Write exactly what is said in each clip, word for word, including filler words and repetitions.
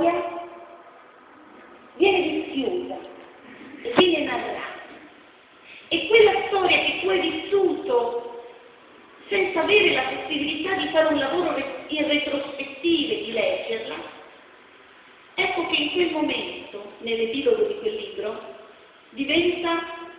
storia viene vissuta e viene narrata. E quella storia che tu hai vissuto senza avere la possibilità di fare un lavoro in retrospettive, di leggerla, ecco che in quel momento, nell'epilogo di quel libro, diventa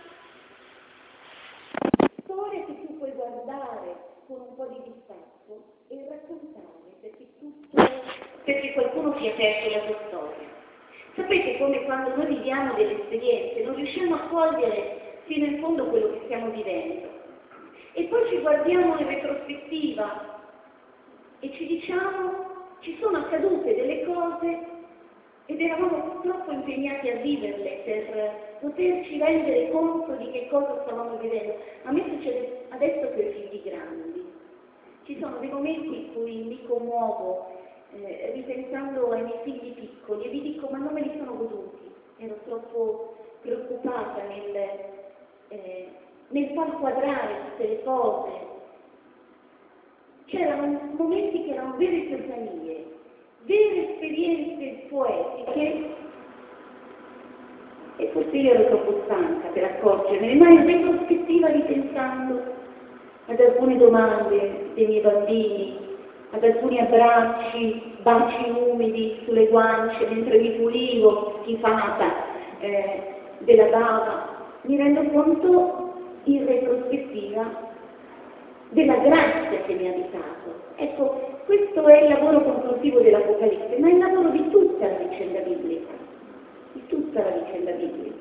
storia che tu puoi guardare con un po' di distacco e raccontare perché, tutto, perché qualcuno si è perso la tua storia. Sapete come quando noi viviamo delle esperienze non riusciamo a cogliere fino in fondo quello che stiamo vivendo e poi ci guardiamo in retrospettiva e ci diciamo ci sono accadute delle cose ed eravamo troppo impegnati a viverle per poterci rendere conto di che cosa stavamo vivendo. A me succede adesso che ho figli grandi, ci sono dei momenti in cui mi commuovo eh, ripensando ai miei figli piccoli e vi dico ma non me li sono goduti, ero troppo preoccupata nel Eh, nel far quadrare tutte le cose. C'erano momenti che erano vere epifanie, vere esperienze poetiche e forse io ero troppo stanca per accorgermene, ma in retrospettiva ripensando ad alcune domande dei miei bambini, ad alcuni abbracci, baci umidi sulle guance mentre mi pulivo, schifata eh, della bava, mi rendo conto in retrospettiva della grazia che mi ha abitato. Ecco, questo è il lavoro conclusivo dell'Apocalisse, ma è il lavoro di tutta la vicenda biblica, di tutta la vicenda biblica.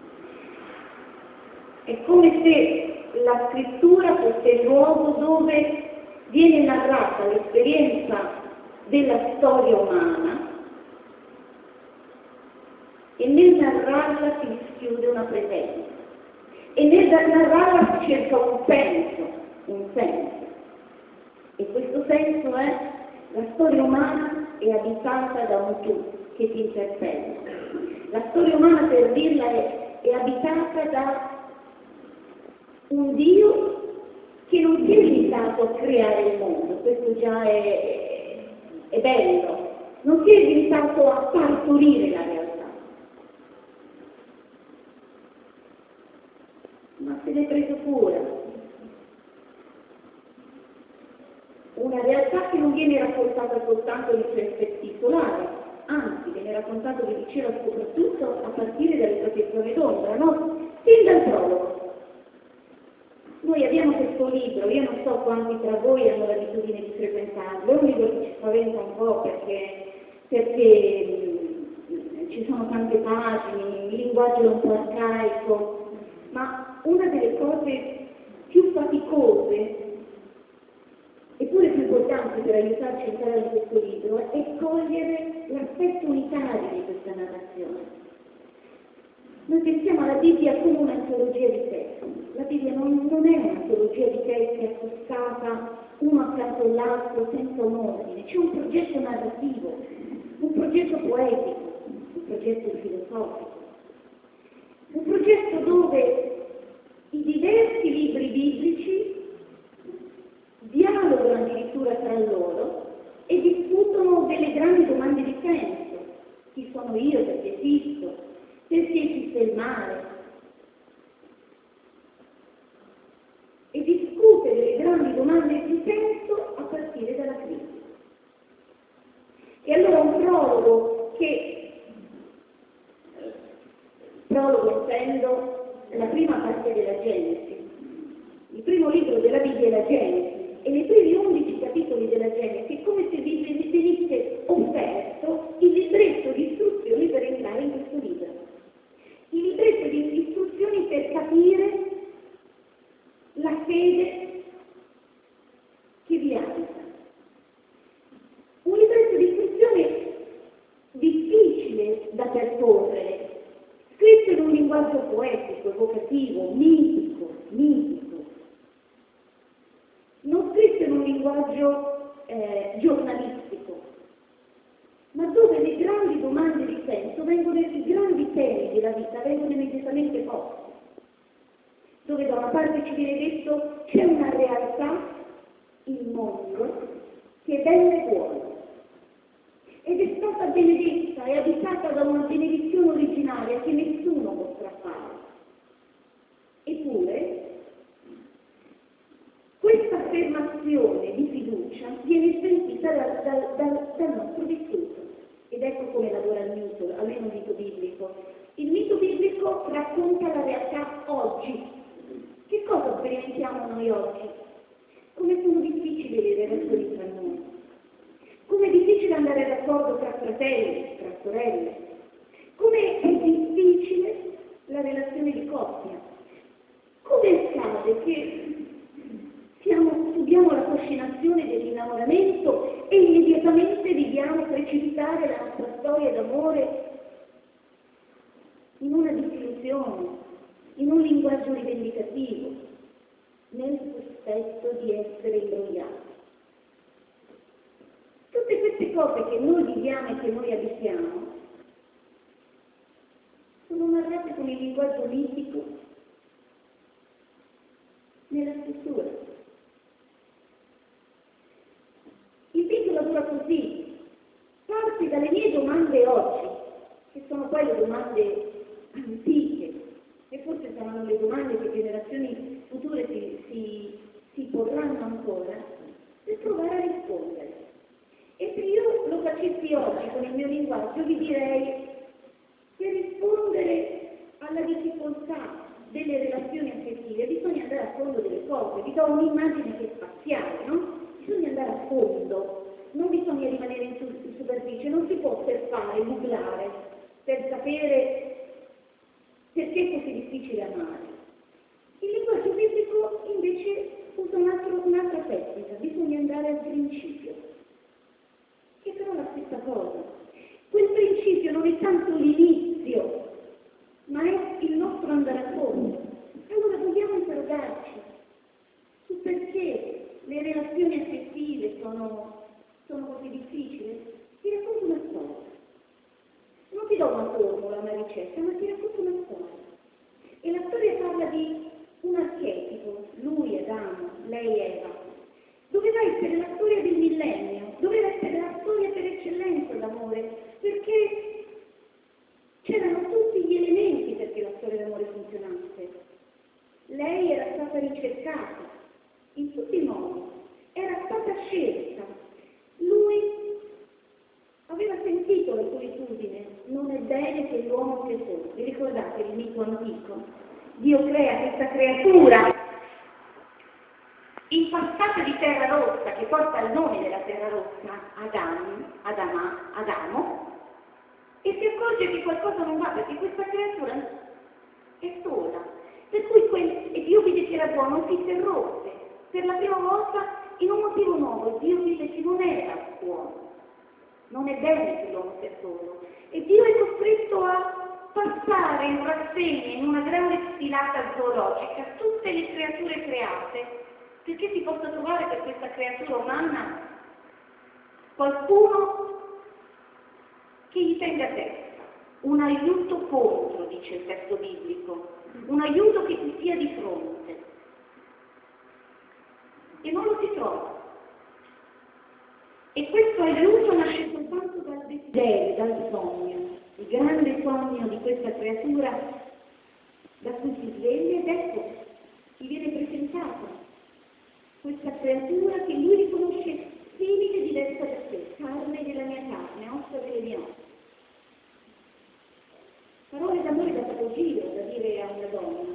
È come se la scrittura fosse il luogo dove viene narrata l'esperienza della storia umana e nel narrarla si dischiude una presenza e nel narrarla si cerca un senso, un senso. E questo senso è la storia umana è abitata da un tu che ti interpella. La storia umana, per dirla, è, è abitata da un Dio che non si è limitato a creare il mondo, questo già è, è bello, non si è limitato a partorire la realtà, ma se ne è preso cura. Una realtà che non viene raccontata soltanto nei suoi aspetti solari, anzi viene raccontato, vi dicevo, soprattutto a partire dalle proprie zone d'ombra, no? Fin dal prologo. Noi abbiamo questo libro, io non so quanti tra voi hanno l'abitudine di frequentarlo, è un libro che ci spaventa un po' perché, perché mh, ci sono tante pagine, il linguaggio è un po' arcaico, ma una delle cose più faticose, eppure più importanti per aiutarci a entrare in questo libro, è cogliere l'aspetto unitario di questa narrazione. Noi pensiamo alla Bibbia come un'antologia di testi. La Bibbia non, non è un'antologia di testi accostata uno accanto all'altro senza un ordine, c'è un progetto narrativo, un progetto poetico, un progetto filosofico, un progetto dove i diversi libri biblici dialogano addirittura tra loro e discutono delle grandi domande di senso. Chi sono io, perché esisto? Perché esiste il male? E discute delle grandi domande di senso a partire dalla crisi. E allora un prologo che, prologo intendo la prima parte della Genesi, il primo libro della Bibbia è la Genesi, e nei primi undici capitoli della Genesi è come se vi venisse offerto il libretto di istruzioni per entrare in questo libro. Il libretto di istruzioni per capire la fede che vi abita. Un libretto di istruzioni difficile da percorrere, scritto in un linguaggio poetico, evocativo, mitico, mitico. Non scritto in un linguaggio eh, giornalistico, ma dove le grandi domande di senso vengono, i grandi temi della vita vengono immediatamente posti, dove da una parte ci viene detto c'è una realtà, il mondo, che è bella e buona, ed è stata benedetta immagine viene smentita dal, dal, dal, dal nostro vissuto. Ed ecco come lavora il mito, almeno il mito biblico. Il mito biblico racconta la realtà oggi. Che cosa sperimentiamo noi oggi? Come sono difficili le relazioni tra noi. Come è difficile andare d'accordo tra fratelli, tra sorelle. Come è difficile la relazione di coppia. Come accade che siamo, subiamo la fascinazione dell'innamoramento e immediatamente vediamo precipitare la nostra storia d'amore in una disillusione, in un linguaggio rivendicativo, nel sospetto di essere imbrogliati. Tutte queste cose che noi viviamo e che noi abitiamo sono narrate con il linguaggio mitico nella scrittura. Il video lavora così, parte dalle mie domande oggi, che sono poi le domande antiche, e forse saranno le domande che generazioni future si, si, si porranno ancora, per provare a rispondere. E se io lo facessi oggi con il mio linguaggio, vi direi, per rispondere alla difficoltà delle relazioni affettive bisogna andare a fondo delle cose. Vi do un'immagine che è spaziale, no? Bisogna andare a fondo, non bisogna rimanere in, su- in superficie, non si può osservare, googlare, per sapere perché è così difficile amare. Il linguaggio biblico invece usa un altro, un'altra tecnica, bisogna andare al principio, che però è la stessa cosa. Quel principio non è tanto l'inizio, ma è il nostro andare a fondo. Allora dobbiamo interrogarci su perché le relazioni affettive sono, sono così difficili. Ti racconto una storia. Non ti do una formula, una ricetta, ma ti racconto una storia. E la storia parla di un archetipo, lui Adamo, lei Eva. Doveva essere la storia del millennio, doveva essere la storia per eccellenza d'amore, perché c'erano tutti gli elementi perché la storia d'amore funzionasse. Lei era stata ricercata in tutti i modi, era stata scelta. Lui aveva sentito la solitudine, non è bene che l'uomo sia solo. Vi ricordate il mito antico? Dio crea questa creatura impastata di terra rossa, che porta il nome della terra rossa, Adam, Adama, Adamo, e si accorge che qualcosa non va, perché questa creatura è sola. Per cui quel, e Dio vide che era buono, si interrompe. Per la prima volta in un motivo nuovo, Dio dice che non era buono. Non è bene che l'uomo sia solo. E Dio è costretto a passare in rassegna, in una grande sfilata zoologica, tutte le creature create, perché si possa trovare per questa creatura umana qualcuno che gli tenga testa, un aiuto contro, dice il testo biblico, un aiuto che ti sia di fronte. E non lo si trova. E questo aiuto nasce soltanto dal desiderio, dal sogno, il grande sogno di questa creatura da cui si sveglia ed ecco, gli viene presentata questa creatura che lui riconosce simile e diversa da sé, carne della mia carne, ossa delle mie ossa. Parole d'amore da capogiro, da dire a una donna.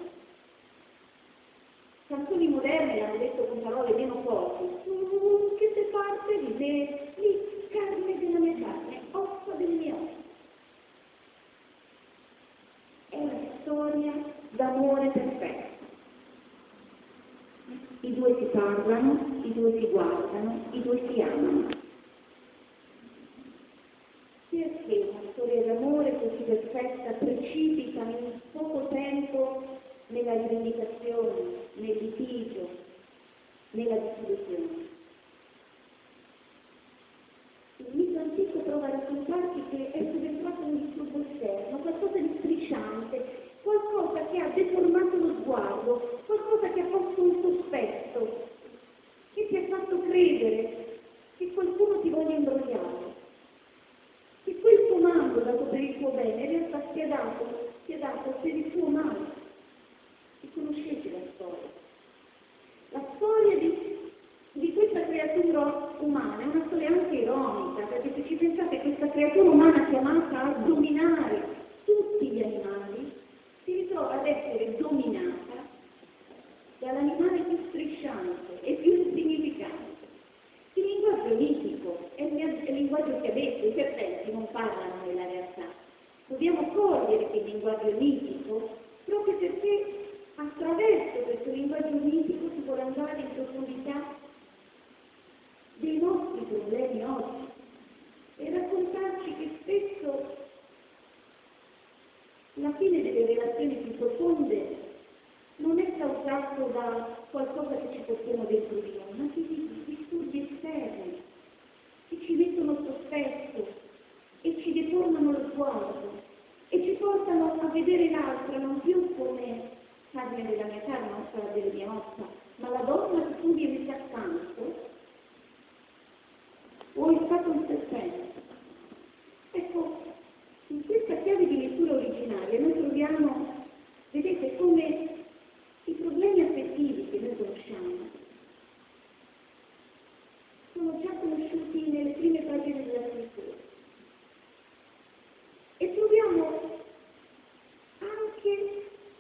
Canzoni moderne l'hanno detto con parole meno forti. Uh, che se parte di te, lì, carne della mia carne, ossa delle mie ossa. È una storia d'amore perfetto. I due si parlano, i due si guardano, i due si amano. Perché una storia d'amore così perfetta precipita in poco tempo nella rivendicazione, nel litigio, nella disillusione? Il mito antico prova a raccontarci che è subentrato un disturbo esterno, qualcosa di strisciante, qualcosa che ha deformato lo sguardo, qualcosa che ha posto un sospetto, che ti ha fatto credere che qualcuno ti voglia imbrogliare, che quel comando dato per il tuo bene in realtà ti ha dato, ti ha dato per il tuo male. E conoscete la storia. La storia di, di questa creatura creatura umana è una storia anche ironica, perché se ci pensate, questa creatura umana chiamata a dominare tutti gli animali si ritrova ad essere dominata dall'animale più strisciante e più insignificante. Il linguaggio mitico è il linguaggio che ha detto, i serpenti non parlano nella realtà. Dobbiamo cogliere che il linguaggio mitico proprio perché attraverso questo linguaggio mitico si può andare in profondità dei nostri problemi oggi e raccontarci che spesso la fine delle relazioni più profonde non è causato da qualcosa che ci portiamo dentro di noi, ma di disturbi esterni che ci mettono sospetto e ci deformano lo sguardo e ci portano a vedere l'altra non più come carne della mia carne, ossa delle mie ossa, ma la donna che tu mi metti accanto o è stato un serpente. Ecco, in questa chiave di lettura originaria noi troviamo, vedete, come i problemi affettivi che noi conosciamo sono già conosciuti nelle prime pagine della scrittura. E troviamo anche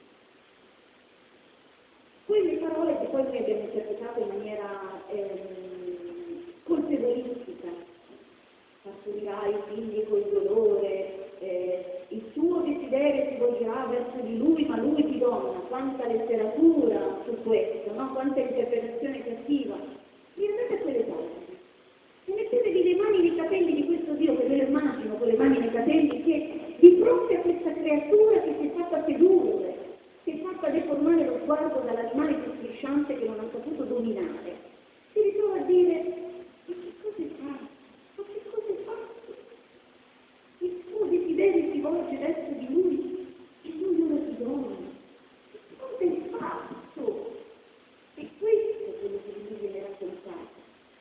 quelle parole che poi noi abbiamo interpretato in maniera ehm, colpevolistica. Partorirai figli col dolore, eh, il tuo desiderio si volgerà verso di lui, ma lui ti dona. Quanta letteratura su questo, no? Quanta interpretazione cattiva. Vi rendete quelle pagine e mettetevi le mani nei capelli di questo Dio, che ve lo immagino con le mani nei capelli, che di fronte a questa creatura che si è fatta sedurre, si è fatta deformare lo sguardo dall'animale più strisciante che non ha saputo dominare, si ritrova a dire: ma che cosa hai fatto? Ma che cosa hai fatto? Il tuo desiderio si volge verso di lui e lui ora ti dona. Che cosa hai fatto? E questo è quello che lui viene raccontato.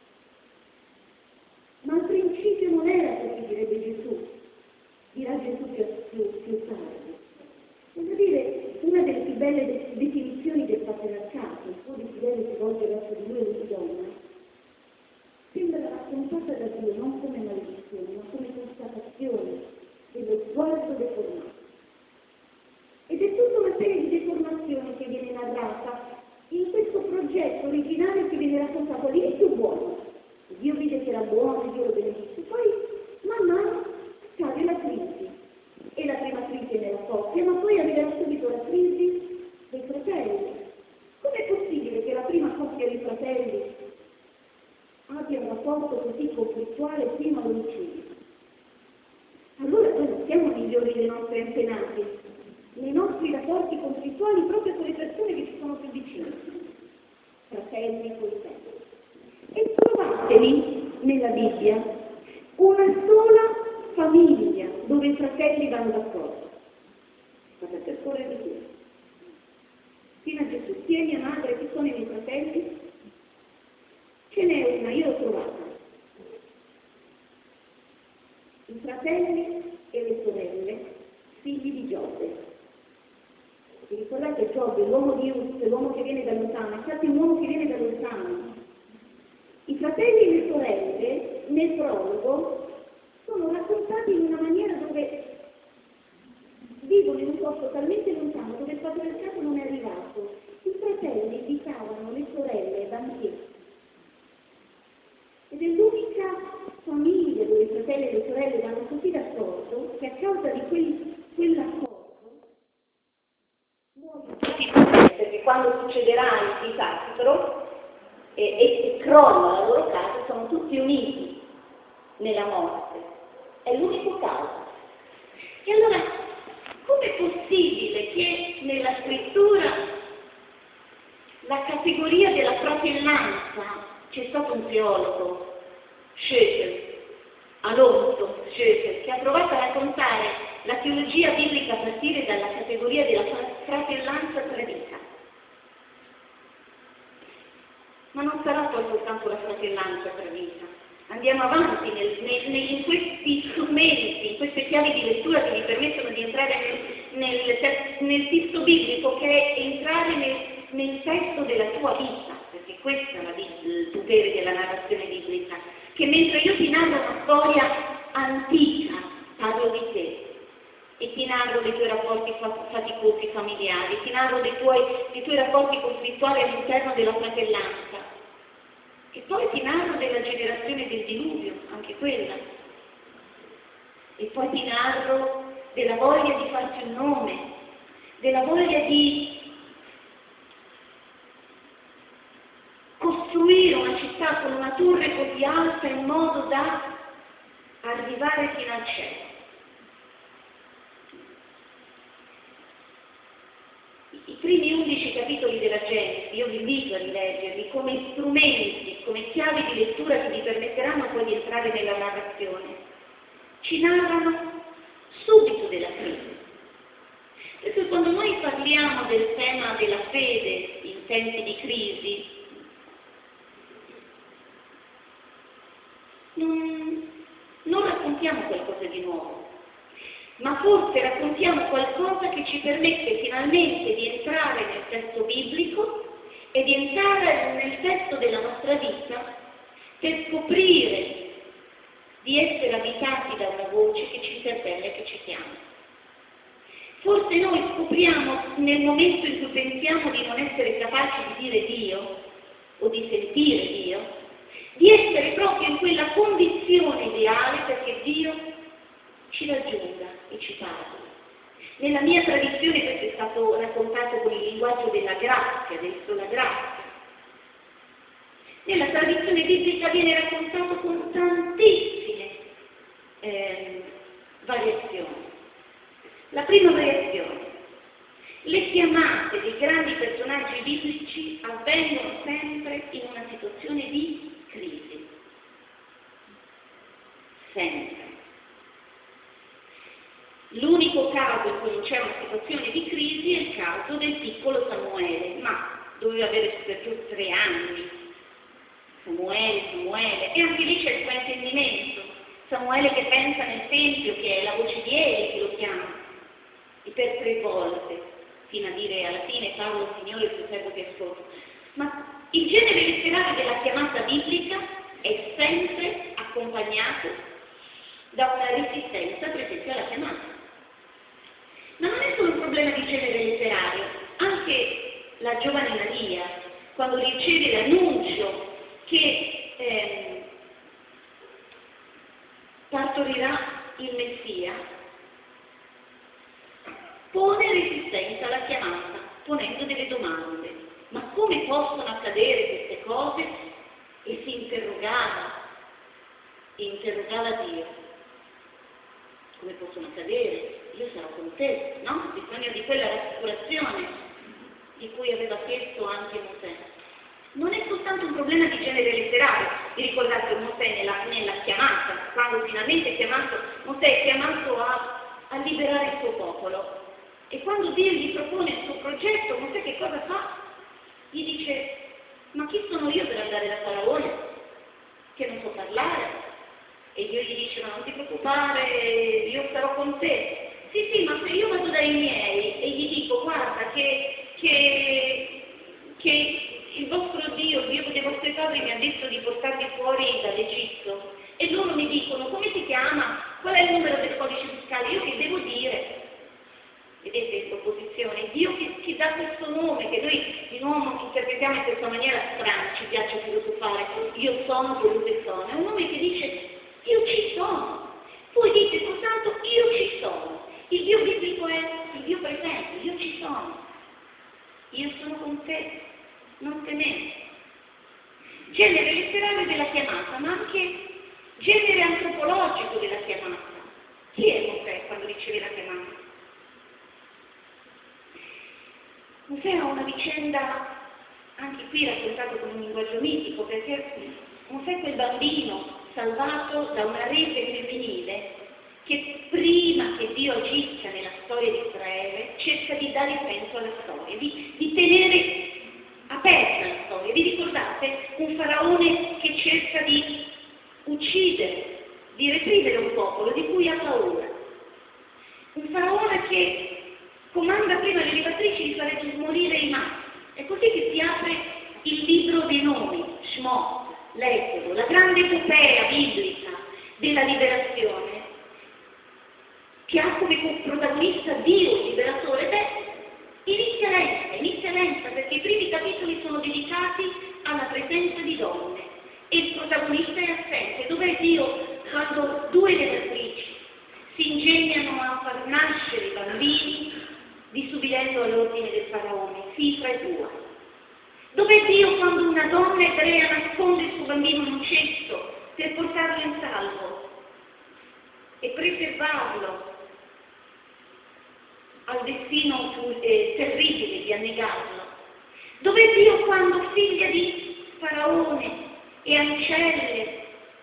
Ma il principio non era così, direbbe Gesù, dirà Gesù più, più, più tardi. Voglio dire, una delle più belle de- definizioni del patriarcato, il suo desiderio si volge verso di lui e lui donna, sembra raccontata da Dio non come maledizione, ma come constatazione dello sguardo deformato. Ed è tutta una serie di deformazioni che viene narrata in questo progetto originario che viene raccontato all'inizio buono. Dio vide che era buono, Dio lo benedisse. Poi, man mano, cade la crisi. E la prima crisi è nella coppia, ma poi arriverà subito la crisi dei fratelli. Com'è possibile che la prima coppia di fratelli abbia un rapporto così conflittuale fino all'omicidio? Allora noi non siamo migliori dei nostri antenati, nei nostri rapporti conflittuali proprio con le persone che ci sono più vicine, fratelli e colleghi. E trovatevi nella Bibbia una sola famiglia dove i fratelli vanno d'accordo. State per correre di più. Fino a Gesù, chi è mia madre, chi sono i miei fratelli? Ce n'è una, io l'ho trovata. I fratelli e le sorelle, figli di Giobbe. Vi ricordate Giobbe, l'uomo di Uz, l'uomo che viene da lontano? È stato un uomo che viene da lontano. I fratelli e le sorelle, nel prologo, sono raccontati in una maniera dove vivono in un posto talmente lontano, dove il patriarcato non è arrivato. I fratelli invitavano le sorelle ai banchetti. Ed è l'unica famiglia dove i fratelli e le sorelle vanno così d'accordo che a causa di quel, quell'accordo muoiono tutti, perché quando succederà il disastro e, e crolla la loro casa, sono tutti uniti nella morte. È l'unico caso. E allora, com'è possibile che nella scrittura la categoria della fratellanza, c'è stato un teologo, Schöter, Alonso Schöter, che ha provato a raccontare la teologia biblica a partire dalla categoria della fratellanza tradita. Ma non sarà poi soltanto la fratellanza tradita. Andiamo avanti nel, nel, nel, in questi strumenti, in queste chiavi di lettura che vi permettono di entrare nel, nel, nel testo biblico, che è entrare nel, nel testo della tua vita. perché questo è il potere della narrazione biblica, che mentre io ti narro una storia antica, parlo di te, e ti narro dei tuoi rapporti faticosi familiari, ti narro dei tuoi, dei tuoi rapporti conflittuali all'interno della fratellanza, e poi ti narro della generazione del diluvio, anche quella, e poi ti narro della voglia di farti un nome, della voglia di costruire una città con una torre così alta in modo da arrivare fino al cielo. I primi undici capitoli della Genesi, io vi invito a rileggerli come strumenti, come chiavi di lettura che vi permetteranno poi di entrare nella narrazione. Ci narrano subito della crisi. Perché quando noi parliamo del tema della fede in tempi di crisi, non, non raccontiamo qualcosa di nuovo, ma forse raccontiamo qualcosa che ci permette finalmente di entrare nel testo biblico e di entrare nel testo della nostra vita per scoprire di essere abitati da una voce che ci interpella e che ci chiama. Forse noi scopriamo nel momento in cui pensiamo di non essere capaci di dire Dio o di sentire Dio, di essere proprio in quella condizione ideale perché Dio ci raggiunga e ci parli. Nella mia tradizione questo è stato raccontato con il linguaggio della grazia, del sola grazia. Nella tradizione biblica viene raccontato con tantissime eh, variazioni. La prima variazione: le chiamate dei grandi personaggi biblici avvengono sempre in una situazione di crisi. Sempre. L'unico caso in cui non c'è una situazione di crisi è il caso del piccolo Samuele, ma doveva avere per giù tre anni. Samuele, Samuele, e anche lì c'è il fraintendimento. Samuele che pensa nel tempio che è la voce di Eli che lo chiama, e per tre volte, fino a dire alla fine parlo Signore, il tuo servo ti ascolta. Ma il genere letterario della chiamata biblica è sempre accompagnato da una resistenza, per esempio, alla chiamata. Ma non è solo un problema di genere letterario, anche la giovane Maria, quando riceve l'annuncio che eh, partorirà il Messia, pone resistenza alla chiamata, ponendo delle domande. Ma come possono accadere queste cose? E si interrogava, e interrogava Dio. Come possono accadere? Io sarò con te, no? Bisogno di quella rassicurazione di cui aveva chiesto anche Mosè. Non è soltanto un problema di genere letterario. Vi ricordate Mosè nella, nella chiamata, quando finalmente è chiamato, Mosè è chiamato a, a liberare il suo popolo. E quando Dio gli propone il suo progetto, Mosè che cosa fa? Gli dice: ma chi sono io per andare da Faraone? Che non so parlare. E Dio gli dice: ma non ti preoccupare, io sarò con te. Sì, sì, ma se io vado dai miei e gli dico: guarda che, che, che il vostro Dio, il Dio dei vostri padri mi ha detto di portarvi fuori dall'Egitto, e loro mi dicono: come ti chiama? Qual è il numero del codice fiscale? Io che devo dire? Vedete in proposizione, Dio che ci dà questo nome, che noi di nuovo interpretiamo in questa maniera strana, ci piace filosofare, io sono quello che sono, è un nome che dice: io ci sono. Poi dite soltanto: io ci sono. Il Dio biblico è il Dio presente, io ci sono. Io sono con te, non temere. Genere letterario della chiamata, ma anche genere antropologico della chiamata. Chi è Mosè quando riceve la chiamata? Mosè ha una vicenda, anche qui raccontata con un linguaggio mitico, perché Mosè è quel bambino salvato da una rete femminile che prima che Dio agisca nella storia di Israele cerca di dare senso alla storia, di, di tenere aperta la storia. Vi ricordate? Un faraone che cerca di uccidere, di reprimere un popolo di cui ha paura. Un faraone che comanda prima alle levatrici di fare morire i maschi. È così che si apre il libro dei nomi, Shemot, l'Esodo, la grande epopea biblica della liberazione, che ha come protagonista Dio, il liberatore. Beh, inizia lenta, inizia lenta, perché i primi capitoli sono dedicati alla presenza di donne e il protagonista è assente. Dov'è Dio quando due levatrici si ingegnano a far nascere i bambini disubbidendo all'ordine del faraone, Sifra e Pua? Dov'è Dio quando una donna ebrea nasconde il suo bambino in un cesto per portarlo in salvo e preservarlo al destino eh, terribile di annegarlo? Dov'è Dio quando figlia di faraone e ancelle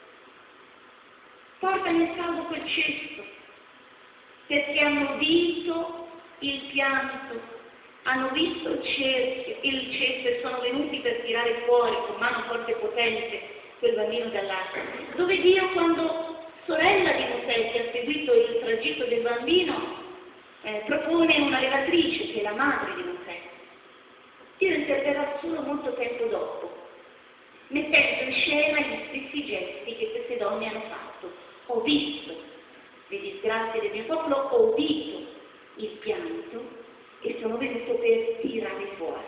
portano in salvo quel cesto perché hanno vinto il pianto, hanno visto il cerchio, il cesto e sono venuti per tirare fuori con mano forte e potente quel bambino dall'acqua? Dov'è Dio quando sorella di Mosè, che ha seguito il tragitto del bambino, eh, propone una levatrice che è la madre di Mosè? Dio interverrà solo molto tempo dopo, mettendo in scena gli stessi gesti che queste donne hanno fatto. Ho visto le disgrazie del mio popolo, ho udito il pianto e sono venuto per tirare fuori.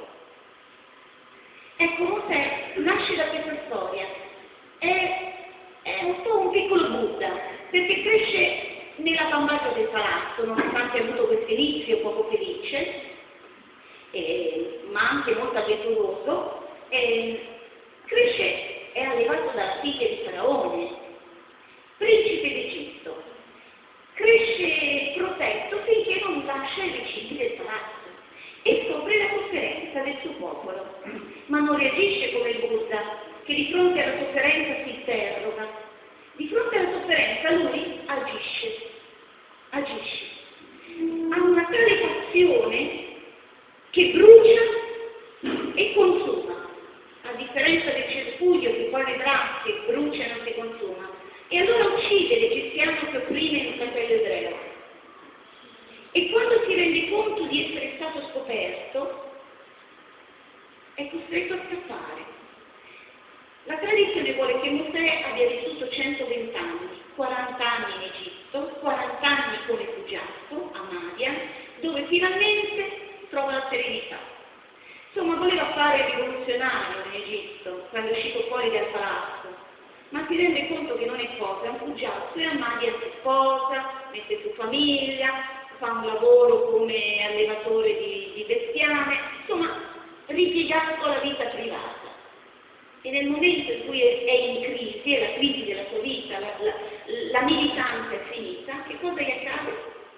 Ecco, Mosè nasce da questa storia, è, è un po' un piccolo Buddha, perché cresce nella bambagia del palazzo, nonostante abbia avuto questo inizio poco felice, eh, ma anche molto avventuroso. Eh, cresce, è allevato dalla figlia di Faraone, principe d'Egitto, cresce protetto finché non lascia i recinti del palazzo e scopre la sofferenza del suo popolo, ma non reagisce come il Buddha, che di fronte alla sofferenza si interroga. Di fronte alla sofferenza lui agisce, agisce. Ha una tale passione che brucia e consuma, a differenza del cespuglio che poi vedrà che brucia e non si consuma. E allora uccide l'egiziano che opprime il fratello ebreo. E quando si rende conto di essere stato scoperto, è costretto a scappare. La tradizione vuole che Mosè abbia vissuto centoventi anni, quaranta anni in Egitto, quaranta anni come fugiato a Madian, dove finalmente trova la serenità. Insomma, voleva fare il rivoluzionario in Egitto quando è uscito fuori dal palazzo, ma si rende conto che non è cosa, è un fugiato, e a Madian si sposa, mette su famiglia, fa un lavoro come allevatore di, di bestiame, insomma, ripiegato alla vita privata. E nel momento in cui è in crisi, è la crisi della sua vita, la, la, la militanza è finita, che cosa gli accade?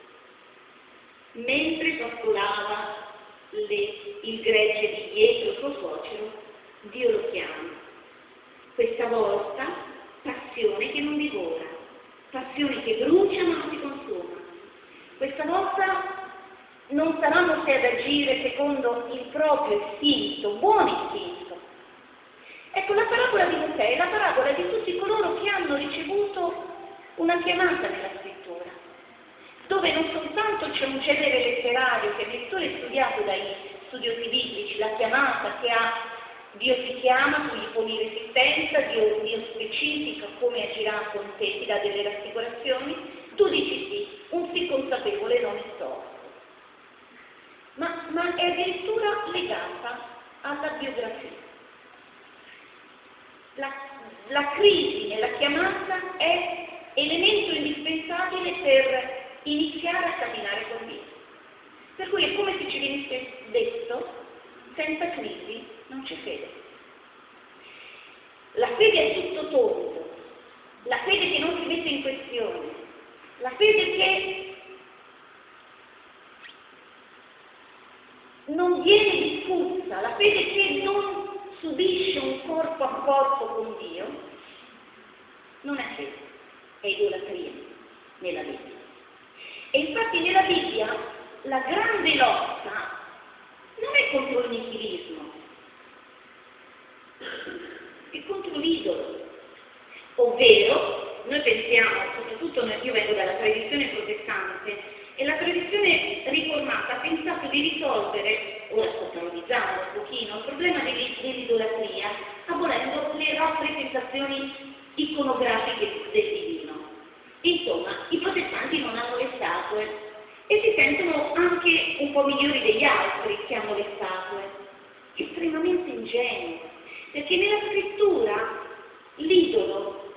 Mentre pascolava le, il gregge di Jetro, il suo suocero, Dio lo chiama. Questa volta passione che non divora, passione che brucia ma non si consuma. Questa volta non sarà Mosè ad agire secondo il proprio istinto, buon istinto. Ecco, la parabola di Mosè è la parabola di tutti coloro che hanno ricevuto una chiamata nella scrittura, dove non soltanto c'è un genere letterario che è messo e studiato dai studiosi biblici, la chiamata che ha Dio ti chiama, tu gli poni resistenza, Dio, Dio specifica come agirà con te, ti dà delle rassicurazioni, tu dici sì, un sì consapevole non è storto. Ma, ma è addirittura legata alla biografia. La, la crisi nella chiamata è elemento indispensabile per iniziare a camminare con Dio. Per cui è come se ci venisse detto, senza crisi non c'è fede. La fede è tutto tondo, la fede che non si mette in questione, la fede che non viene discussa, la fede che non subisce un corpo a corpo con Dio, non è fede, è idolatria nella Bibbia. E infatti nella Bibbia la grande lotta non è contro il nichilismo, è contro l'idolo. Ovvero, noi pensiamo, soprattutto io vengo dalla tradizione protestante, e la tradizione riformata ha pensato di risolvere, ora sto teorizzando un pochino, il problema dell'idolatria storia, abolendo le rappresentazioni iconografiche del divino. Insomma, i protestanti non hanno le statue e si sentono anche un po' migliori degli altri che hanno le statue. Estremamente ingenui, perché nella scrittura l'idolo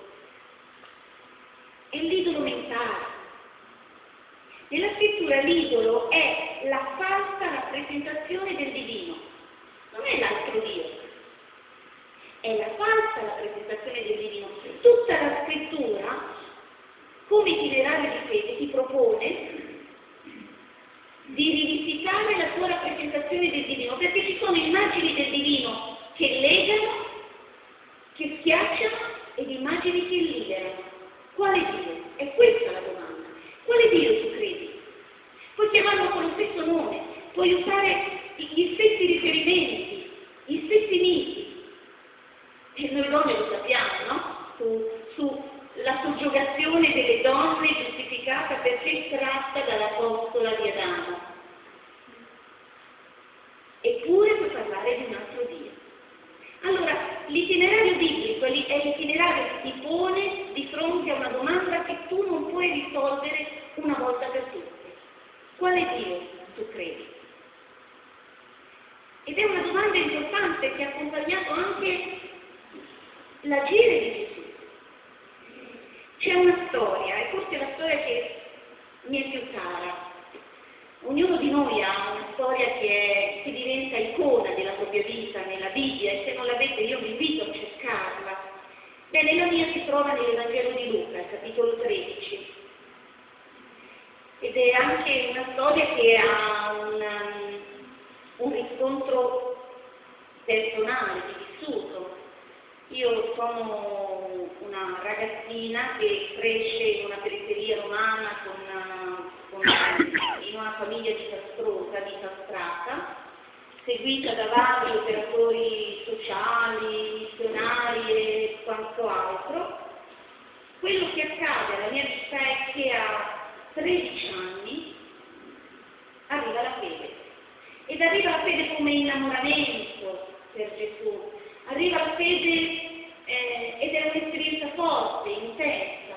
è l'idolo mentale. Nella scrittura l'idolo è la falsa rappresentazione del divino, non è l'altro Dio, è la falsa rappresentazione del divino. Tutta la scrittura, come itinerario di fede, ti propone di rivisitare la tua rappresentazione del divino, perché ci sono immagini del divino che legano, che schiacciano, ed immagini che liberano. Quale Dio? È questa la domanda. Quale Dio tu credi? Puoi chiamarlo con lo stesso nome, puoi usare gli stessi riferimenti, gli stessi miti. E noi donne lo sappiamo, no? Su, sulla soggiogazione delle donne giustificata perché tratta dall'apostola di Adamo. Eppure puoi parlare di un altro Dio. Allora, l'itinerario biblico è l'itinerario che ti pone di fronte a una domanda che tu non puoi risolvere una volta per tutte. Quale Dio tu credi? Ed è una domanda importante che ha accompagnato anche l'agire di Gesù. C'è una storia, e forse è la storia che mi è più cara. Ognuno di noi ha una storia che, è, che diventa icona della propria vita nella Bibbia, e se non l'avete io vi invito a cercarla. Bene, la mia si trova nell'Evangelo di Luca, capitolo tredici, ed è anche una storia che ha un, un riscontro personale, di vissuto. Io sono una ragazzina che cresce in una periferia romana con, con, in una famiglia disastrosa, disastrata, seguita da vari operatori sociali, missionari e quanto altro. Quello che accade alla mia vita è che a tredici anni arriva la fede. Ed arriva la fede come innamoramento per Gesù. Arriva la fede eh, ed è un'esperienza forte, intensa.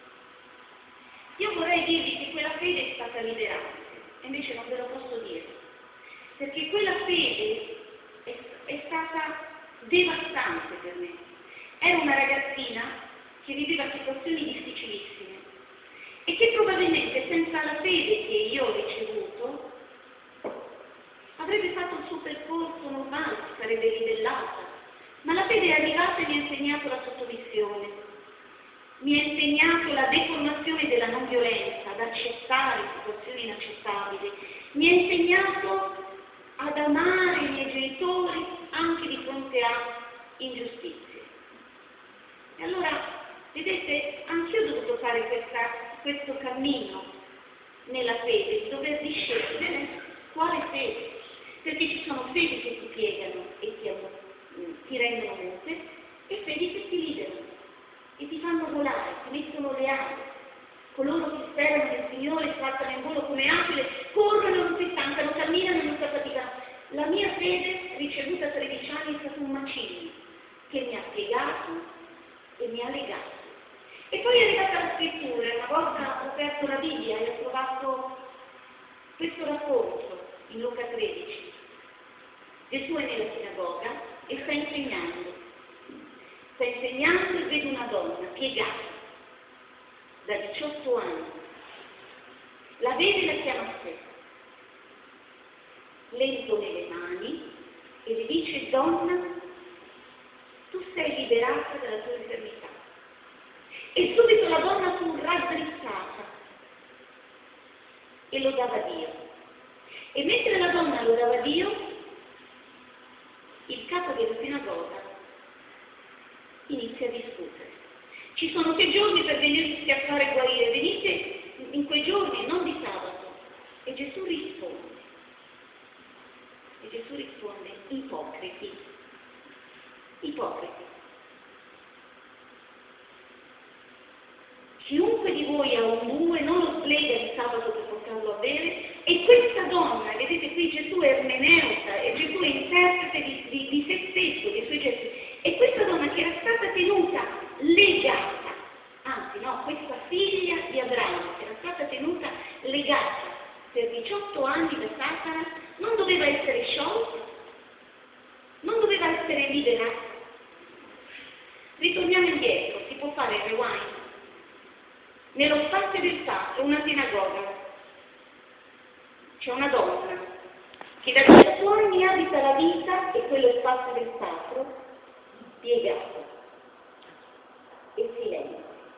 Io vorrei dirvi che quella fede è stata liberante, e invece non ve lo posso dire, perché quella fede è, è stata devastante per me. Ero una ragazzina che viveva situazioni difficilissime e che probabilmente senza la fede che io ho ricevuto avrebbe fatto il suo percorso normale, si sarebbe ribellata. Ma la fede è arrivata e mi ha insegnato la sottomissione, mi ha insegnato la deformazione della non violenza, ad accettare situazioni inaccettabili, mi ha insegnato ad amare i miei genitori anche di fronte a ingiustizie. E allora, vedete, anch'io ho dovuto fare questa, questo cammino nella fede, di dover discernere quale fede, perché ci sono fedi che ti piegano e ti amano, ti rendono mute, e fedi che ti liberano e ti fanno volare, ti mettono le ali. Coloro che sperano nel Signore saltano in volo come aquile, corrono, non si stancano, camminano e non si affaticano. La mia fede, ricevuta a tredici anni, è stato un macigno che mi ha piegato e mi ha legato. E poi è arrivata la scrittura, una volta ho aperto la Bibbia e ho trovato questo racconto in Luca tredici. Gesù è nella sinagoga e sta insegnando. Sta insegnando e vede una donna piegata da diciotto anni. La vede e la chiama a sé. Le impone le mani e le dice: donna, tu sei liberata dalla tua infermità. E subito la donna fu raddrizzata e lodava Dio. E mentre la donna lodava Dio, il capo della sinagoga inizia a discutere. Ci sono sei giorni per venirsi a fare guarire, venite in quei giorni, non di sabato. E Gesù risponde. E Gesù risponde: ipocriti. Ipocriti. Chiunque di voi ha un bue non lo slega di sabato per portarlo a bere, e questa donna, vedete qui Gesù è ermeneuta, e Gesù è interprete di, di, di se stesso, dei suoi gesti, stata tenuta legata, anzi no, questa figlia di Abramo era stata tenuta legata per diciotto anni da Satana, non doveva essere sciolta, non doveva essere liberata. Ritorniamo indietro, si può fare il rewind. Nello spazio del sacro, una sinagoga, c'è una donna che da diciotto anni abita la vita e quello spazio del sacro piegato e silenzio.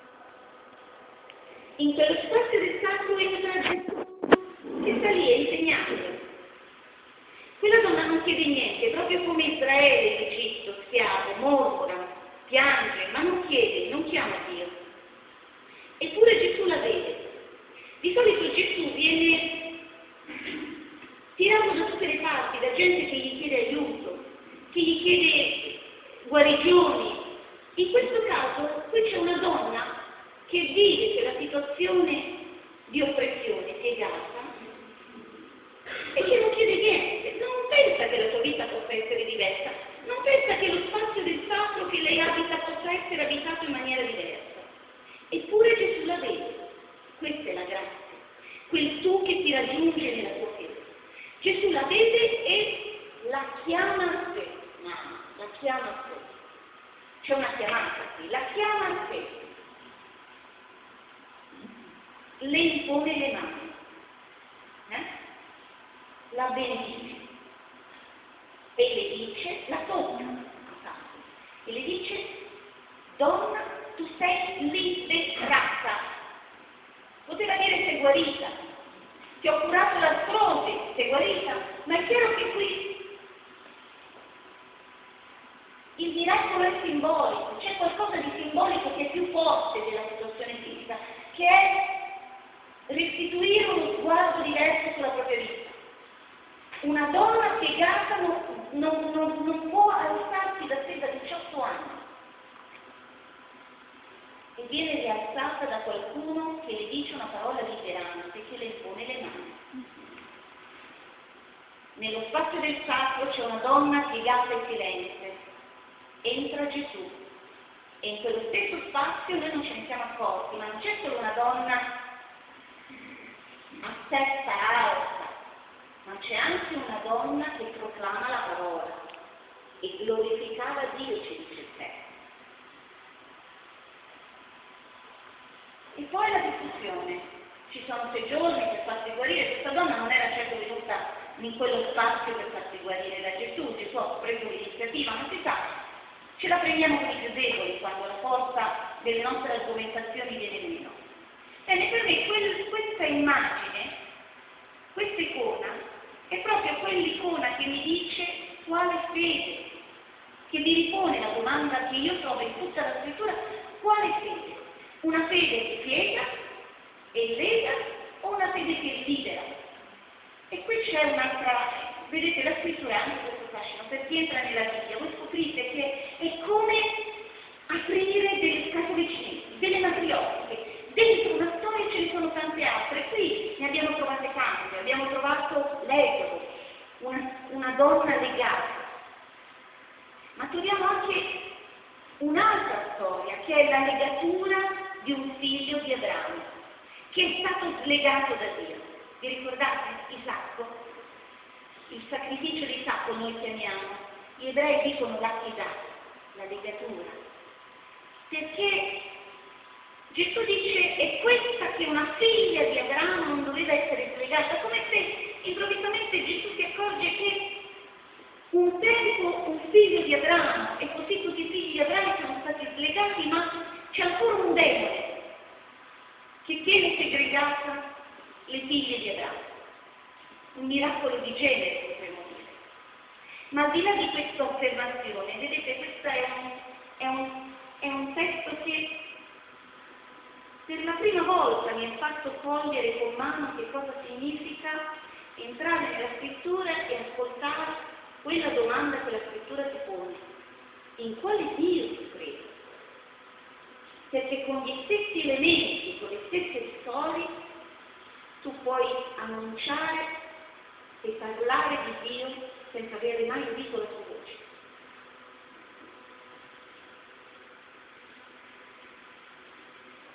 In quello spazio del sacro entra Gesù che sta lì a insegnare. Quella donna non chiede niente, proprio come Israele in Egitto, schiavo, mormora, piange, ma non chiede, non chiama Dio. Eppure Gesù la vede. Di solito Gesù viene tirato da tutte le parti, da gente che gli chiede aiuto, che gli chiede guarigioni. In questo caso qui c'è una donna che vive quella situazione di oppressione piegata e che non chiede niente, non pensa che la sua vita possa essere diversa, non pensa che lo spazio del sacro che lei abita possa essere abitato in maniera diversa. Eppure Gesù la vede. Questa è la grazia, quel tu che ti raggiunge nella tua fede. Gesù la vede e la chiama a sé, mamma, la chiama a sé. C'è una chiamata qui, la chiama a sé. Le impone le mani, eh? La benedice e le dice, la tocca e le dice: donna, tu sei liberata. Poteva dire sei guarita, ti ho curato l'artrosi, sei guarita, ma è chiaro che qui il miracolo è simbolico, c'è qualcosa di simbolico che è più forte della situazione fisica, che è restituire uno sguardo diverso sulla propria vita. Una donna piegata non, non, non, non può alzarsi da sé da diciotto anni e viene rialzata da qualcuno che le dice una parola liberante, che le impone le mani. Nello spazio del sacro c'è una donna piegata e silente. Entra Gesù e in quello stesso spazio noi non ce ne siamo accorti, ma non c'è solo una donna a testa alta, ma c'è anche una donna che proclama la parola e glorificava Dio, ci dice il testo. E poi la discussione. Ci sono sei giorni per farsi guarire. Questa donna non era certo venuta in quello spazio per farsi guarire da Gesù. Gesù ha preso l'iniziativa, non si sa. Ce la prendiamo con i più deboli quando la forza delle nostre argomentazioni viene meno. Bene, per me quel, questa immagine, questa icona, è proprio quell'icona che mi dice quale fede, che mi ripone la domanda che io trovo in tutta la scrittura: quale fede? Una fede che piega e lega o una fede che libera? E qui c'è un'altra, vedete, la scrittura ha anche questo fascino, per chi entra nella Bibbia, voi scoprite che è come aprire delle scatole cinesi, delle matriosche. Dentro una storia ce ne sono tante altre, qui ne abbiamo trovate tante, abbiamo trovato l'Esodo, una, una donna legata, ma troviamo anche un'altra storia che è la legatura di un figlio di Abramo, che è stato legato da Dio. Vi ricordate Isacco? Il sacrificio di Isacco noi chiamiamo, gli ebrei dicono l'attività, la legatura, perché Gesù dice: è questa che una figlia di Abramo non doveva essere slegata, come se improvvisamente Gesù si accorge che un tempo un figlio di Abramo e così tutti i figli di Abramo sono stati slegati, ma c'è ancora un demone che tiene segregata le figlie di Abramo. Un miracolo di genere, potremmo dire. Ma al di là di questa osservazione, vedete, questo è un, è un, è un testo che per la prima volta mi ha fatto cogliere con mano che cosa significa entrare nella scrittura e ascoltare quella domanda che la scrittura ti pone: in quale Dio tu credi? Perché con gli stessi elementi, con le stesse storie, tu puoi annunciare e parlare di Dio senza avere mai udito la sua voce.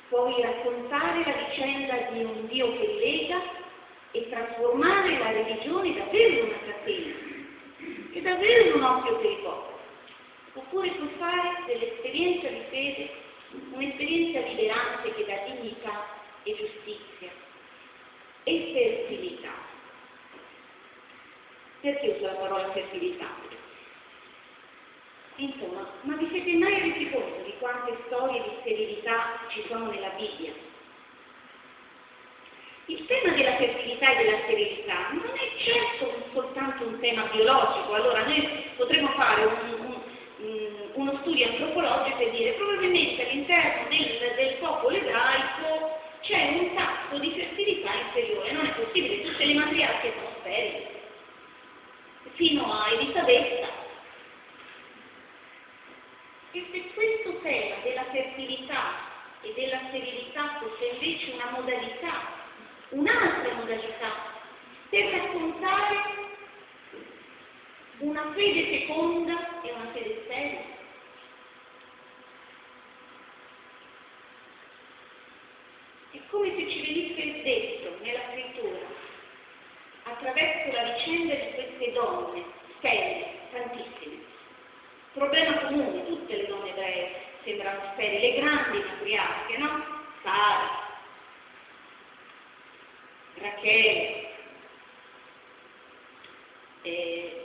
puoi raccontare la vicenda di un Dio che lega e trasformare la religione davvero in una catena, e davvero in un occhio per i popoli. Oppure puoi fare dell'esperienza di fede un'esperienza liberante che dà dignità e giustizia e fertilità. Perché uso la parola fertilità? Insomma, ma vi siete mai resi conto di quante storie di sterilità ci sono nella Bibbia? Il tema della fertilità e della sterilità non è certo soltanto un tema biologico. Allora noi potremmo fare un, un, un, uno studio antropologico e dire probabilmente all'interno del, del popolo ebraico c'è un tasso di fertilità inferiore. Non è possibile, tutte le matriarche sono sterili, fino a Elisabetta. E se questo tema della fertilità e della sterilità fosse invece una modalità, un'altra modalità, per raccontare una fede feconda e una fede sterile? È come se ci venisse detto nella scrittura, attraverso la vicenda di queste donne, sterili, tantissime, problema comune, tutte le donne ebree sembrano sterili, le grandi matriarche, no? Sara, Rachele, eh,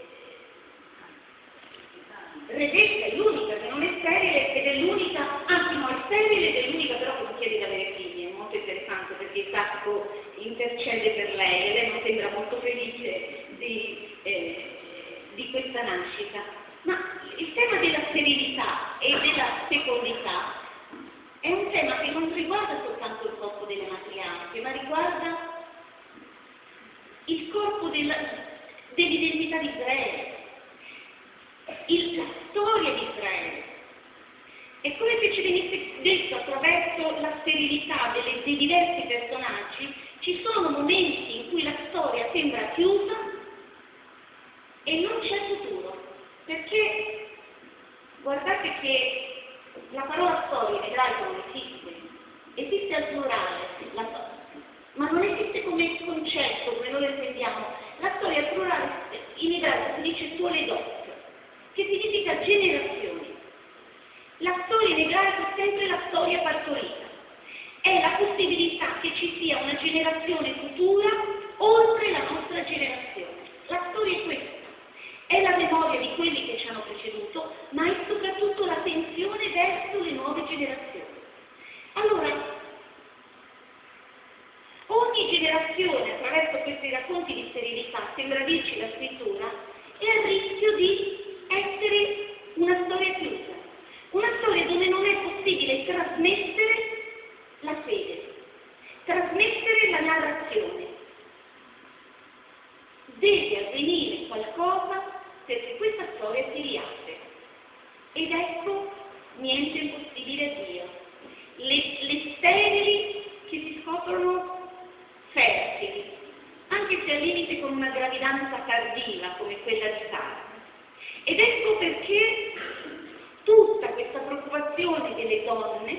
Rebecca è l'unica che non è sterile ed è l'unica, anzi no, è sterile ed è l'unica però che non chiede di avere figli. È molto interessante perché il Sacco intercede per lei e lei non sembra molto felice di, eh, di questa nascita. Ma il tema della sterilità e della fecondità è un tema che non riguarda soltanto il corpo delle matriarche, ma riguarda il corpo della, dell'identità di Israele, il, la storia di Israele. È come se ci venisse detto attraverso la sterilità delle, dei diversi personaggi, ci sono momenti in cui la storia sembra chiusa e non c'è futuro. Perché guardate che la parola storia in ebraico non esiste, esiste al plurale, la, ma non esiste come concetto, come noi lo intendiamo. La storia al plurale in ebraico si dice toledot, che significa generazioni. La storia in ebraico è sempre la storia partorita, è la possibilità che ci sia una generazione futura oltre la nostra generazione. La storia è questa. È la memoria di quelli che ci hanno preceduto, ma è soprattutto la tensione verso le nuove generazioni. Allora, ogni generazione, attraverso questi racconti di sterilità, sembra dirci la scrittura, è a rischio di essere una storia chiusa, una storia dove non è possibile trasmettere la fede, trasmettere la narrazione. Deve avvenire qualcosa perché questa storia si riapre. Ed ecco, niente impossibile a Dio. Le, le sterili che si scoprono fertili, anche se al limite con una gravidanza tardiva come quella di Sara. Ed ecco perché tutta questa preoccupazione delle donne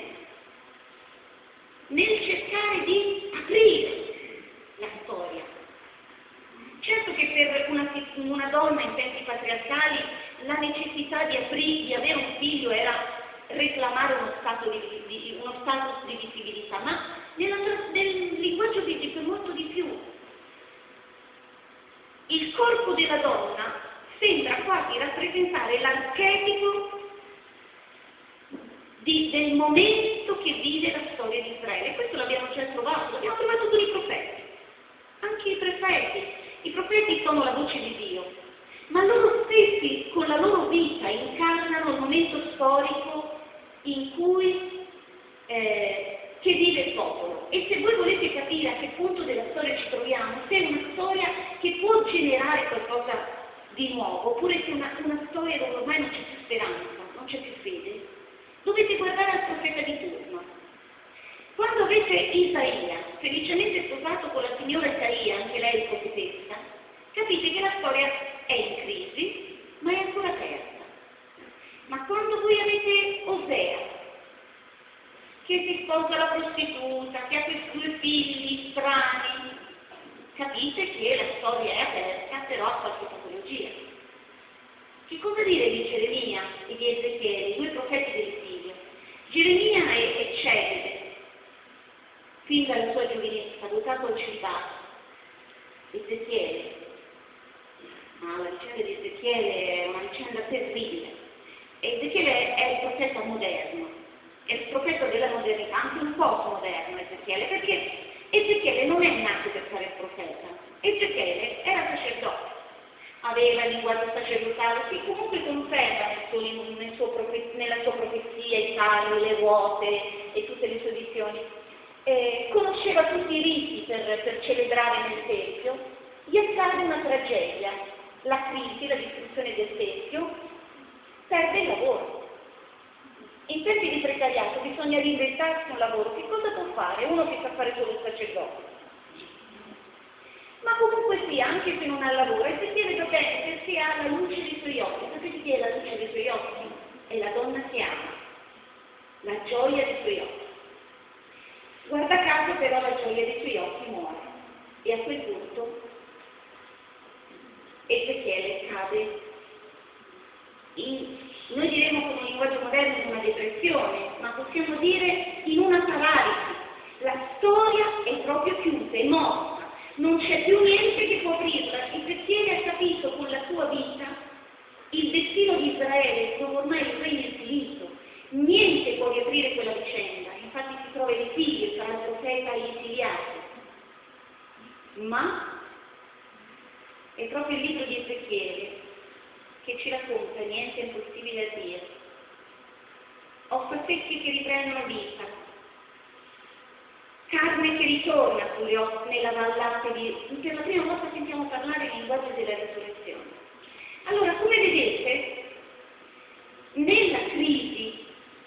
nel cercare di aprire la storia. Certo che per una, una donna in tempi patriarcali la necessità di, aprire, di avere un figlio era reclamare uno, stato di, di, uno status di visibilità, ma nella, nel linguaggio biblico è molto di più. Il corpo della donna sembra quasi rappresentare l'archetipo di, del momento che vive la storia di Israele. Questo l'abbiamo già trovato, l'abbiamo trovato con i profeti, anche i profeti. I profeti sono la voce di Dio, ma loro stessi con la loro vita incarnano il momento storico in cui eh, che vive il popolo. E se voi volete capire a che punto della storia ci troviamo, se è una storia che può generare qualcosa di nuovo, oppure se è una, una storia dove ormai non c'è più speranza, non c'è più fede, dovete guardare al profeta di turno. Quando avete Isaia, felicemente sposato con la signora Isaia, anche lei profetessa, capite che la storia è in crisi, ma è ancora aperta. Ma quando voi avete Osea, che si sposa la prostituta, che ha questi due figli strani. Capite che la storia è aperta, però ha qualche patologia. Che cosa dire di Geremia e di Ezechiele, i due profeti dell'esilio? Geremia è, è celere, fin dalla sua giovinezza, votato al celibato. Ezechiele, ma la vicenda di Ezechiele è una vicenda terribile. Ezechiele è il profeta moderno, è il profeta della modernità, anche un po' moderno Ezechiele, perché Ezechiele non è nato per fare il profeta, Ezechiele era sacerdote, aveva il linguaggio sacerdotale che comunque conserva nel suo, nel suo profe, nella sua profezia i tagli, le ruote e tutte le sue visioni. Eh, conosceva tutti i riti per, per celebrare nel Tempio. Gli accade una tragedia, la crisi, la distruzione del Tempio, perde il lavoro. In tempi di precariato bisogna reinventarsi un lavoro. Che cosa può fare uno che sa fare solo il sacerdote? Ma comunque sia, anche se non ha lavoro, e se tiene bene perché ha la luce dei suoi occhi. Sapete chi è la luce dei suoi occhi? È la donna che ama, la gioia dei suoi occhi. Guarda caso però la gioia dei suoi occhi muore. E a quel punto Ezechiele cade in, noi diremo con un linguaggio moderno, in una depressione, ma possiamo dire in una paralisi. La storia è proprio chiusa, è morta, non c'è più niente che può aprirla. Ezechiele ha capito con la sua vita il destino di Israele, dove ormai il regno è finito. Niente può riaprire quella vicenda, infatti si trova il figlio, sarà il profeta agli esiliati. Ma è proprio il libro di Ezechiele che ci racconta niente è impossibile a Dio. Ossa secche che riprendono vita, carne che ritorna sulle ossa nella vallata di... Per la prima volta sentiamo parlare il linguaggio della risurrezione. Allora, come vedete, nella crisi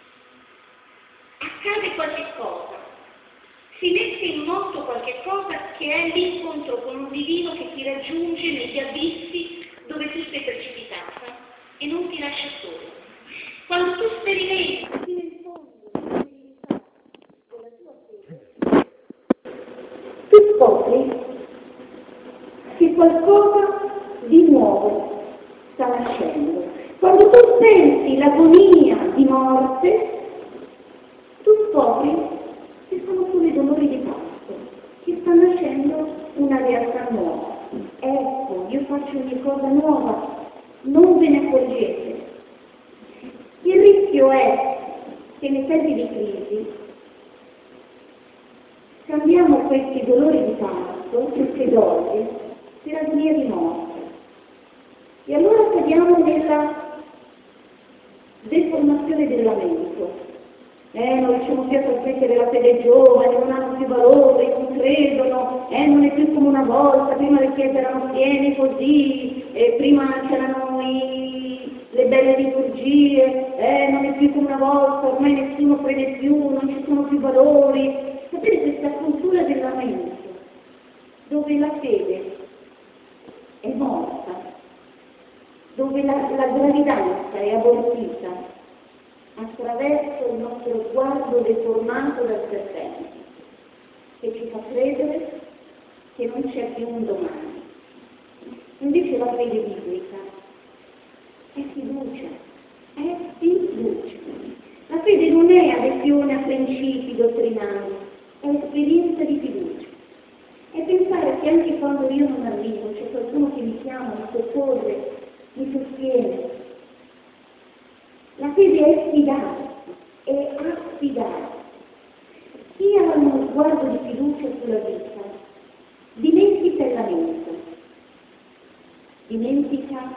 accade qualche cosa, si mette in moto qualche cosa che è l'incontro con un divino che ti raggiunge negli abissi dove tu sei precipitata e non ti lascia solo. Quando tu sperimenti fino in fondo la verità della tua fede, tu scopri che qualcosa di nuovo sta nascendo. Quando tu senti l'agonia di morte, tu scopri che sono solo i dolori di pasto, che sta nascendo una realtà nuova. Ecco, io faccio ogni cosa nuova, non ve ne accorgete. Il rischio è che nei tempi di crisi cambiamo questi dolori di pasto, queste dose, per agonia di morte. E allora cadiamo nella deformazione del lamento. Eh, non riusciamo più a trasmettere la fede giovane, non hanno più valore, non credono, eh, non è più come una volta, prima le chiese erano piene così, eh, prima c'erano i, le belle liturgie, eh, non è più come una volta, ormai nessuno crede più, non ci sono più valori. Sapete questa cultura del lamento, dove la fede è morta, dove la, la gravidanza è abortita, attraverso il nostro sguardo deformato dal serpente, che ci fa credere che non c'è più un domani. Invece la fede biblica è fiducia, è fiducia. La fede non è adesione a principi dottrinali, è esperienza di fiducia. È pensare che anche quando io non arrivo, c'è qualcuno che mi chiama, mi soccorre, mi sostiene. La fede è fidare, è affidare. Chi ha uno sguardo di fiducia sulla vita, dimentica il lamento, dimentica,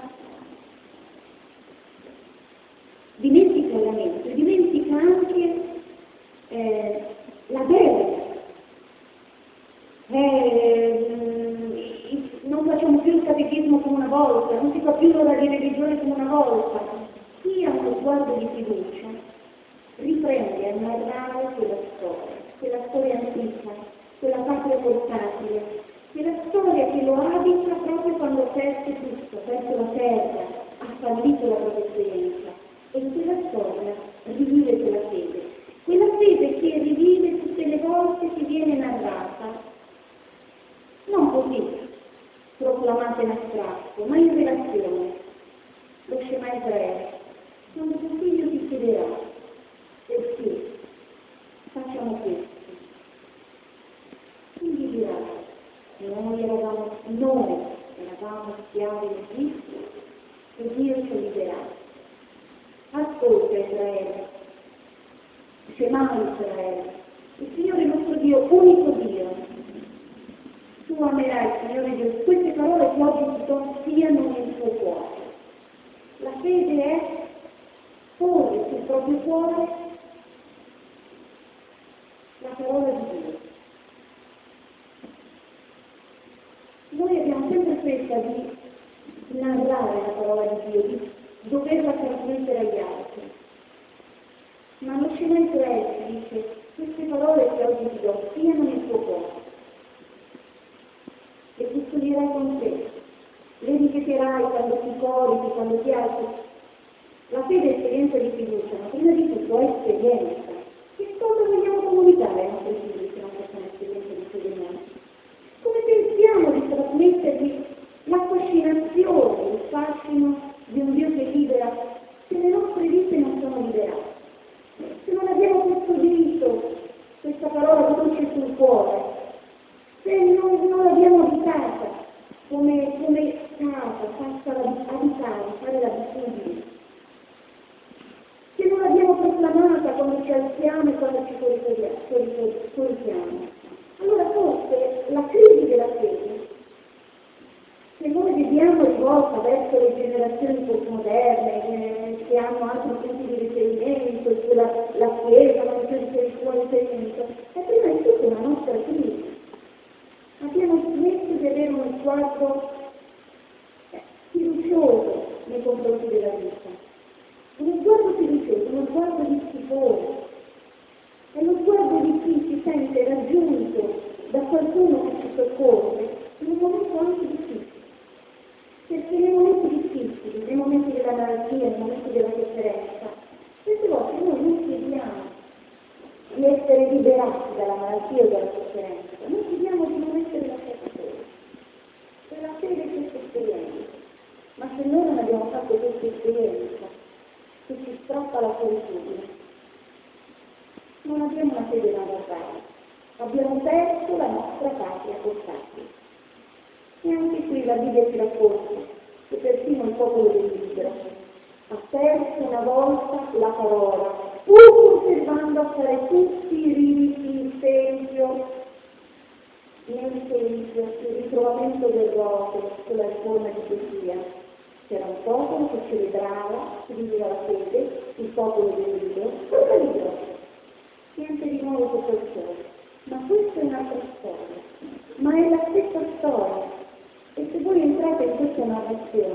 dimentica il lamento, e dimentica anche eh, la delega. Eh, non facciamo più il catechismo come una volta, non si fa più l'ora di religione come una volta. Chi ha uno sguardo di fiducia riprende a narrare quella storia, quella storia antica, quella patria portatile, quella storia che lo abita proprio quando ha perso tutto, ha perso la terra, ha fallito la propria esperienza. E quella storia rivive quella fede, quella fede che che ti viene narrata, non così, proclamata in astratto, ma in relazione. Lo Shema Israele, quando tuo figlio ti chiederà, e sì, facciamo questo. Quindi dirà, noi eravamo, noi eravamo schiavi di Egitto e Dio ci libererà. Ascolta Israele, Shema Israele, il Signore nostro Dio, unico Dio. Tu amerai il Signore Dio. Queste parole che oggi ti do siano nel tuo cuore. La fede è porre sul proprio cuore la parola di Dio. Noi abbiamo sempre fretta di narrare la parola di Dio, di doverla trasmettere agli altri. Ma lo Shema Israele dice, queste parole che oggi ti do siano nel tuo cuore. Le custoderai con te, le ripeterai quando ti corichi, quando ti alzi. La fede è esperienza di fiducia, ma prima di tutto è esperienza. Che cosa vogliamo comunicare ai nostri figli se non facciamo esperienza di fede? Come pensiamo di trasmettergli la fascinazione, il fascino di un Dio che libera, se le nostre vite non sono liberate? Se non abbiamo custodito questa parola dolce sul cuore, se non, non l'abbiamo abitata come, come casa, fatta abitare, fare l'abitudine, se non l'abbiamo proclamata quando ci alziamo e quando ci corichiamo, allora forse la crisi della fede, se noi vediamo rivolta verso le generazioni postmoderne eh, che hanno altri punti di riferimento, sulla la Chiesa, la Chiesa di suo riferimento, è prima di tutto una nostra crisi. Abbiamo smesso di avere uno sguardo fiducioso nei confronti della vita, uno sguardo fiducioso, uno sguardo di stupore, è lo sguardo di chi si sente raggiunto da qualcuno che ci soccorre in un momento anche difficile. Perché nei momenti difficili, nei momenti della malattia, nei momenti della sofferenza, queste volte noi non chiediamo di essere liberati dalla malattia o dalla sofferenza, noi chiediamo di non essere lasciati soli. Per la fede è questa esperienza, ma se noi non abbiamo fatto questa esperienza, che ci strappa la solitudine, non abbiamo una fede da guardare, abbiamo perso la nostra patria portatile. E anche qui la Bibbia ci racconta che persino il popolo del libro ha perso una volta la parola, pur conservando a fare tutti i riti, il tempio, nel tempio, il ritrovamento del rotolo, sulla riforma di Gesuia. C'era un popolo che celebrava, che viveva la fede, il popolo del libro, tutto libro. Niente di nuovo sotto il sole. Ma questa è un'altra storia, ma è la stessa storia. E se voi entrate in questa narrazione,